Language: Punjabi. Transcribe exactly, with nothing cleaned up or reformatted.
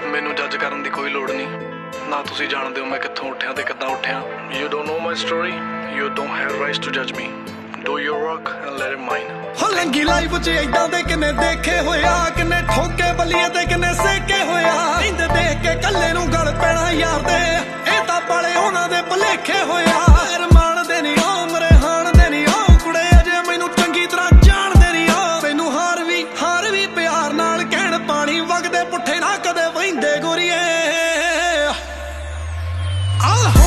ਮੈਨੂੰ ਜੱਜ ਕਰਨ ਦੀ ਕੋਈ ਲੋੜ ਨਹੀਂ ਨਾ ਤੁਸੀਂ ਜਾਣਦੇ ਹੋ ਮੈਂ ਕਿੱਥੋਂ ਉੱਠਿਆ ਤੇ ਕਿੱਦਾਂ ਉੱਠਿਆ you don't know my story you don't have rights to ਜੱਜ me do your work and let it mine ਹੋ ਲੰਗੀ ਲਾਈਫ 'ਚ ਏਦਾਂ ਦੇ ਕਿੰਨੇ ਦੇਖੇ ਹੋਇਆ ਕਿੰਨੇ ਠੋਕੇ ਬਲੀਏ ਤੇ ਕਿੰਨੇ ਸੇਕੇ ਹੋਇਆ ਇੰਦੇ ਦੇਖ ਕੇ ਕੱਲੇ ਨੂੰ ਗਲ ਪੈਣਾ ਯਾਰ ਦੇ ਇਹ ਤਾਂ ਬੜੇ ਉਹਨਾਂ ਦੇ ਭੁਲੇਖੇ ਹੋਇਆ ਅਰਮਾਨ ਦੇ ਨਹੀਂ ਉਹ ਮਰੇ ਹਾਣ ਦੇ ਨਹੀਂ ਉਹ ਕੁੜੇ ਅਜੇ ਮੈਨੂੰ ਚੰਗੀ ਤਰ੍ਹਾਂ ਜਾਣਦੇ ਨਹੀਂ ਉਹ ਤੈਨੂੰ ਹਾਰ ਵੀ ਹਾਰ ਵੀ ਪਿਆਰ ਨਾਲ ਕਹਿਣ ਪਾਣੀ ਵਗਦੇ ਪੁੱਠੇ ਨਾ ਕਦੇ ਵਹਿੰਦੇ ਗੋਰੀਏ ਆਹ